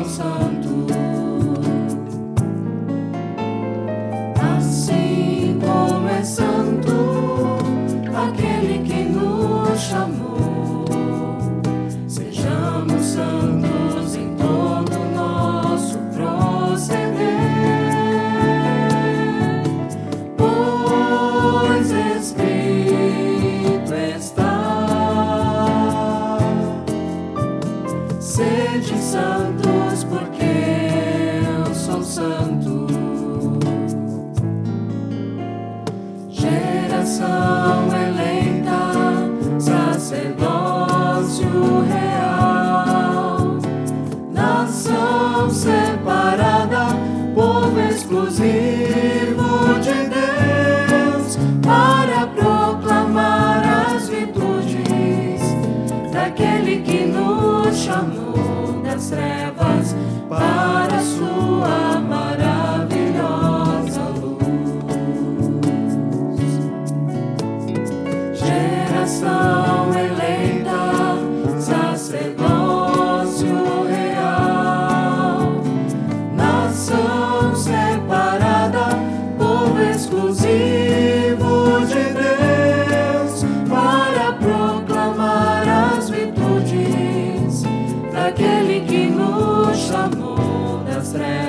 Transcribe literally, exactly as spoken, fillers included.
santo. Assim como é santo aquele que nos chamou, sejamos santos em todo o nosso proceder, pois escrito está: sede santos, porque eu sou santo. Geração eleita, sacerdócio real, nação separada, povo exclusivo de Deus, para proclamar as virtudes daquele que nos chamou das trevas para a sua maravilhosa luz. Geração eleita, sacerdócio real, nação separada, povo exclusivo de Deus, para proclamar as virtudes daquele que nos chamou das trevas